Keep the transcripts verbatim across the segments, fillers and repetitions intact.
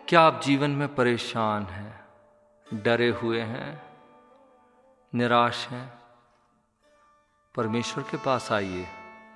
क्या आप जीवन में परेशान हैं, डरे हुए हैं, निराश हैं? परमेश्वर के पास आइए।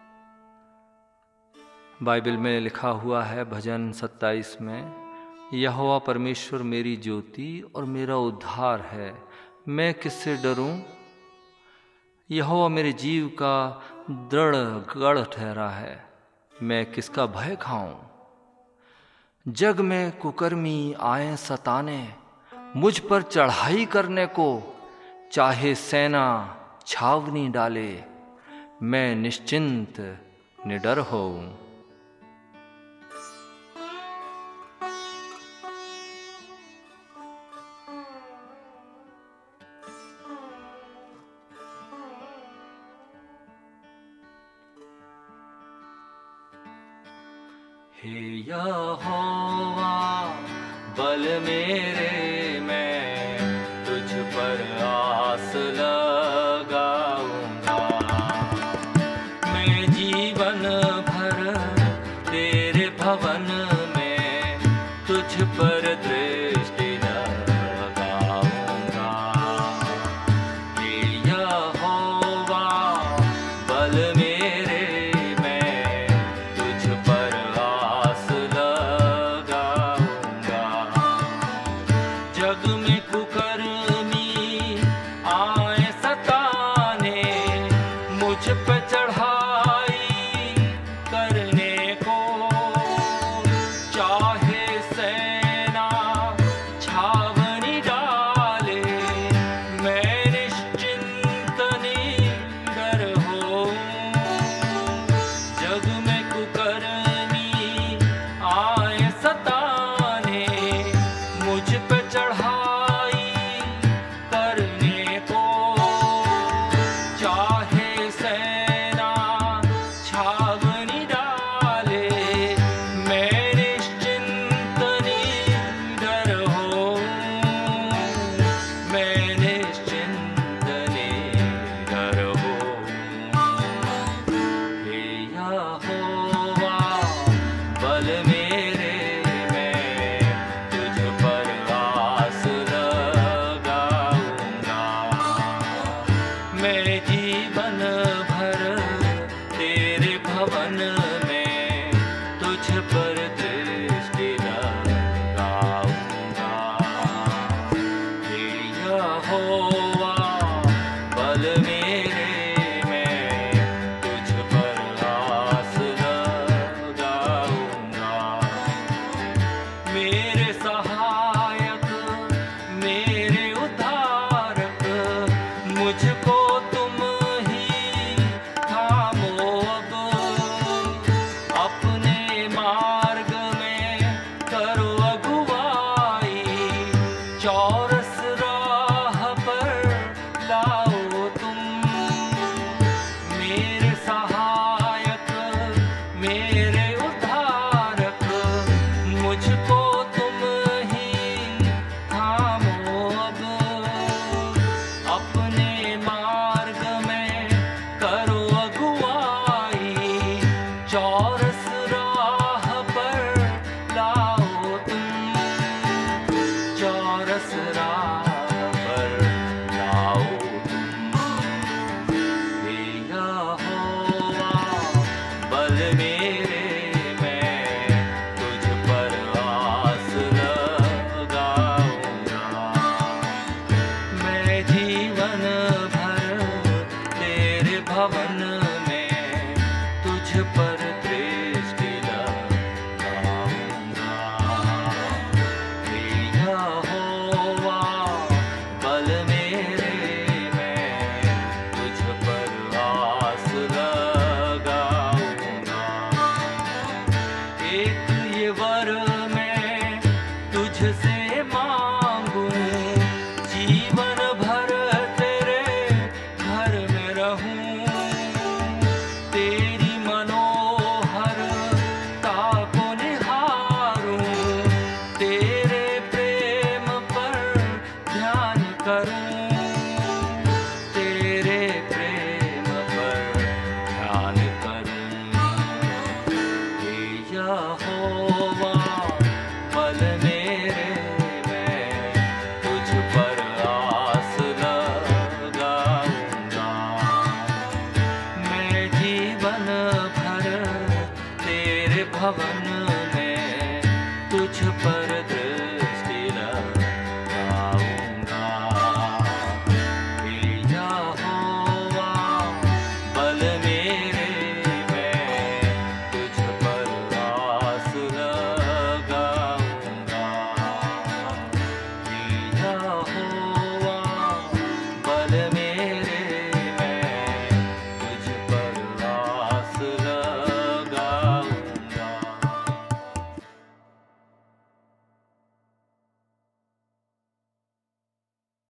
बाइबल में लिखा हुआ है भजन सत्ताईस में, यहोवा परमेश्वर मेरी ज्योति और मेरा उद्धार है, मैं किससे डरूं? यहोवा मेरे जीव का दृढ़ गढ़ ठहरा है, मैं किसका भय खाऊं? जग में कुकर्मी आए सताने, मुझ पर चढ़ाई करने को, चाहे सेना छावनी डाले, मैं निश्चिंत निडर होऊं। हे यहोवा बल मेरे, मैं तुझ पर आस लगाऊंगा। मैं जीवन भर तेरे भवन में तुझ पर दृष्टि लगाऊंगा। हे यहोवा बल मेरे, मैं तुझ पर जग में कुकर्मी आए सताने, मुझ पे चढ़ाई करने को, चाहे सेना छावनी डाले, मैं निश्चिंत निडर होऊं। जग में कुकर्मी आए सताने, मुझ पे जीवन भर तेरे भवन में तुझ पर दृष्टि लगाऊंगा। हे यहोवा बल मेरे, मैं तुझ पर आस लगाऊंगा। मेरे सहायक मेरे उद्धारक, मुझको चौरस राह पर लाओ तुम। मेरे सहायक मेरे उद्धारक, मुझको तुम ही थामो अब। अपने मार्ग में करो अगुवाई, चौरस राह पर लाओ तुम। चौरस राह पर लाओ तुम। हे यहोवा बल मेरे, जीवन भर तेरे भवन